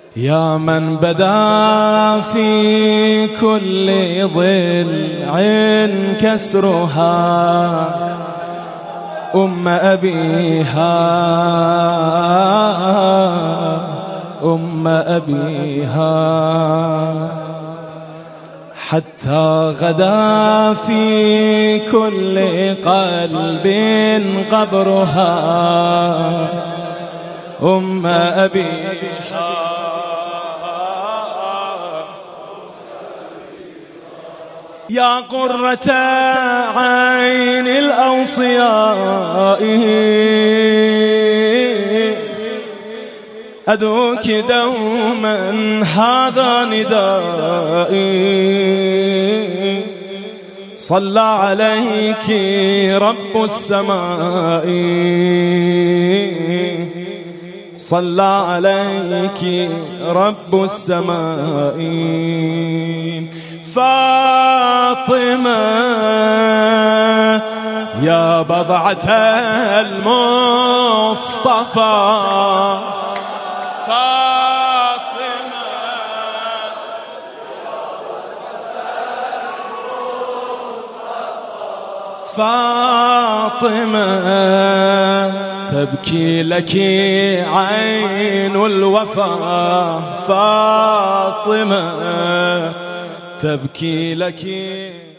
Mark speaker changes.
Speaker 1: يا من بدا في كل ضلع كسرها أم أبيها أم أبيها، حتى غدا في كل قلب قبرها أم أبيها. يا قرة عين الأوصياء أدعوك دوما هذا ندائي، صلى عليك رب السماء، صلى عليك رب السماء. فاطمة يا بضعة المصطفى، فاطمة فاطمة تبكي لك عين الوفا، فاطمة تبكي لك